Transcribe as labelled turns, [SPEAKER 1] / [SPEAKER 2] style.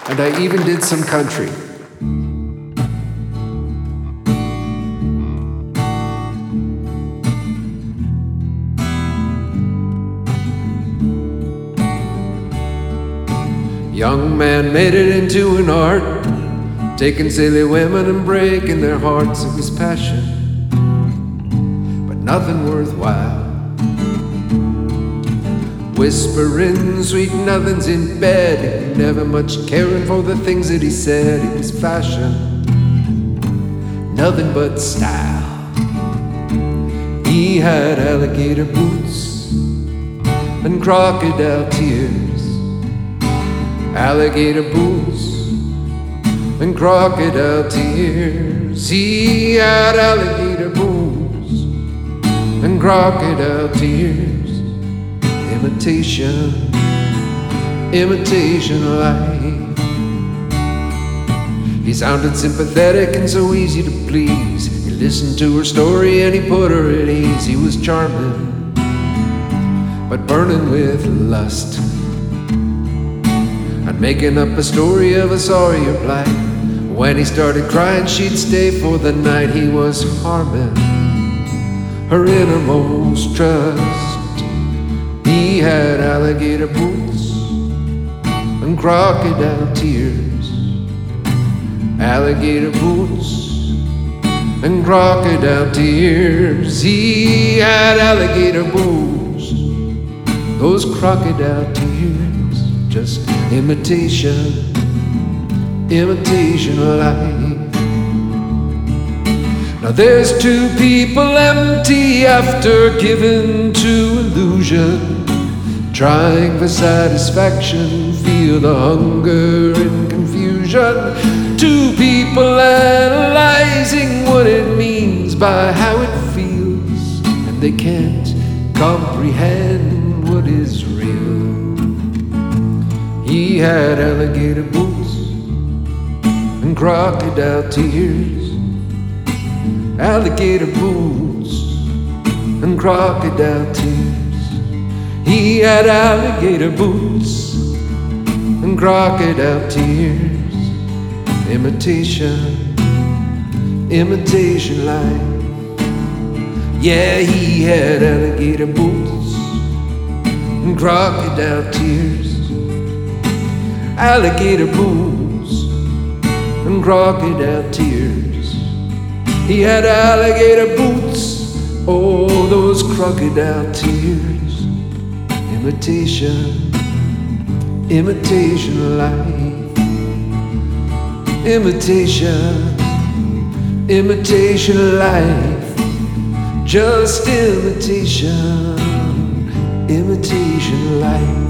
[SPEAKER 1] and I even did some country. Young man made it into an art, taking silly women and breaking their hearts. It was passion, but nothing worthwhile. Whispering sweet nothings in bed, never much caring for the things that he said. It was fashion, nothing but style. He had alligator boots and crocodile tears. Alligator boots and crocodile tears. He had alligator boots and crocodile tears. Imitation, imitation life. He sounded sympathetic and so easy to please. He listened to her story and he put her at ease. He was charming, but burning with lust, and making up a story of a sorrier plight. When he started crying, she'd stay for the night. He was harming her innermost trust. He had alligator boots and crocodile tears. Alligator boots and crocodile tears. He had alligator boots, those crocodile tears. Just imitation, imitation life. Now there's two people empty after giving to illusion, trying for satisfaction, feel the hunger and confusion. Two people analyzing what it means by how it feels, and they can't comprehend what is real. He had alligator boots and crocodile tears. Alligator boots and crocodile tears. He had alligator boots and crocodile tears. Imitation, imitation life. Yeah, he had alligator boots and crocodile tears. Alligator boots and crocodile tears. He had alligator boots, oh, those crocodile tears. Imitation, imitation life. Imitation, imitation life. Just imitation, imitation life.